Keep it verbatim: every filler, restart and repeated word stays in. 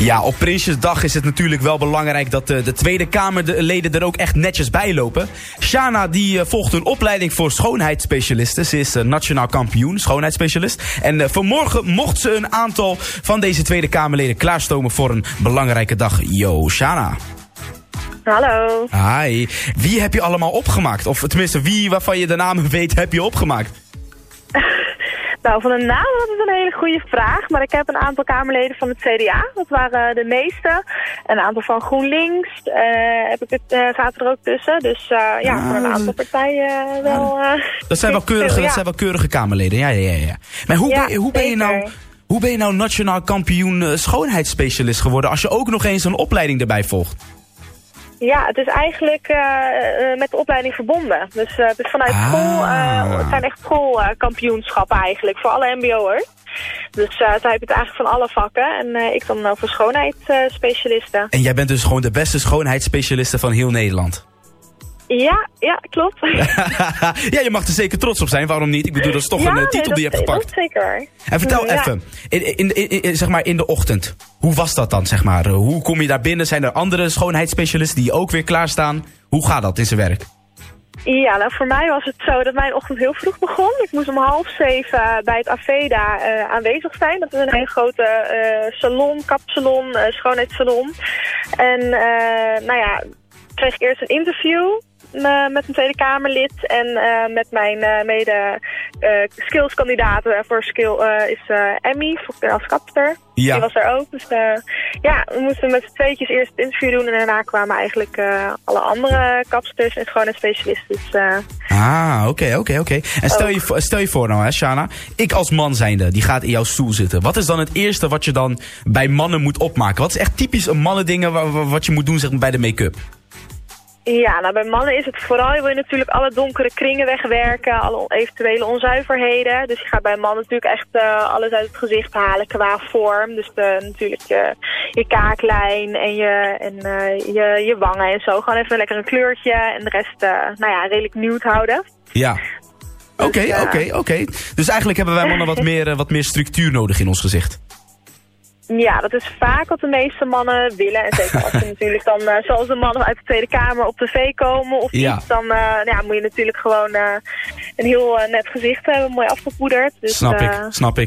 Ja, op Prinsjesdag is het natuurlijk wel belangrijk dat de, de Tweede Kamerleden er ook echt netjes bij lopen. Shana die uh, volgt een opleiding voor schoonheidsspecialisten. Ze is uh, nationaal kampioen, schoonheidsspecialist. En uh, vanmorgen mocht ze een aantal van deze Tweede Kamerleden klaarstomen voor een belangrijke dag. Yo, Shana. Hallo. Hi. Wie heb je allemaal opgemaakt? Of tenminste, wie waarvan je de namen weet heb je opgemaakt? Nou, van de naam was het een hele goede vraag. Maar ik heb een aantal Kamerleden van het C D A. Dat waren de meeste. Een aantal van GroenLinks uh, heb ik het, uh, zaten er ook tussen. Dus uh, ja, ah, voor een aantal partijen uh, wel... Uh, dat, zijn wel keurige, veel, ja. dat zijn wel keurige Kamerleden, ja, ja, ja. Maar hoe, ja, ben, hoe, ben je nou, hoe ben je nou nationaal kampioen uh, schoonheidsspecialist geworden... als je ook nog eens een opleiding erbij volgt? Ja, het is eigenlijk uh, uh, met de opleiding verbonden. Dus uh, het is vanuit ah. school, uh, het zijn echt schoolkampioenschappen uh, eigenlijk, voor alle mbo'ers. Dus uh, zij hebben het eigenlijk van alle vakken en uh, ik dan over schoonheidsspecialisten. Uh, en jij bent dus gewoon de beste schoonheidsspecialiste van heel Nederland? Ja, ja, klopt. Ja, je mag er zeker trots op zijn, waarom niet? Ik bedoel, dat is toch ja, een uh, titel nee, die je hebt gepakt. Dat zeker. En vertel ja. even, in, in, in, in, zeg maar in de ochtend, hoe was dat dan, zeg maar? Hoe kom je daar binnen? Zijn er andere schoonheidsspecialisten die ook weer klaarstaan? Hoe gaat dat in zijn werk? Ja, nou voor mij was het zo dat mijn ochtend heel vroeg begon. Ik moest om half zeven bij het Aveda uh, aanwezig zijn. Dat is een hele grote uh, salon, kapsalon, uh, schoonheidssalon. En uh, nou ja, kreeg ik eerst een interview uh, met een Tweede Kamerlid en uh, met mijn uh, mede uh, skillskandidaten voor skill uh, is uh, Emmy als kapster. Ja. Die was er ook. Dus uh, ja, we moesten met z'n tweetjes eerst het interview doen en daarna kwamen eigenlijk uh, alle andere kapsters en schoonheidsspecialisten. Dus, uh, ah, oké, okay, oké, okay, oké. Okay. En stel je, stel je voor nou, hè, Shana, ik als man zijnde, die gaat in jouw stoel zitten. Wat is dan het eerste wat je dan bij mannen moet opmaken? Wat is echt typisch een mannendingen wat je moet doen zeg maar, bij de make-up? Ja, nou bij mannen is het vooral, je wil je natuurlijk alle donkere kringen wegwerken, alle eventuele onzuiverheden. Dus je gaat bij mannen natuurlijk echt uh, alles uit het gezicht halen qua vorm. Dus de, natuurlijk je, je kaaklijn en, je, en uh, je, je wangen en zo. Gewoon even lekker een kleurtje en de rest uh, nou ja, redelijk nude houden. Ja. Oké, oké, oké. Dus eigenlijk hebben wij mannen wat meer, uh, wat meer structuur nodig in ons gezicht. Ja, dat is vaak wat de meeste mannen willen. En zeker als ze natuurlijk dan, uh, zoals de mannen uit de Tweede Kamer op tv komen of ja. iets, dan uh, nou ja, moet je natuurlijk gewoon uh, een heel uh, net gezicht hebben, mooi afgepoederd. Dus, snap uh, ik, snap ik.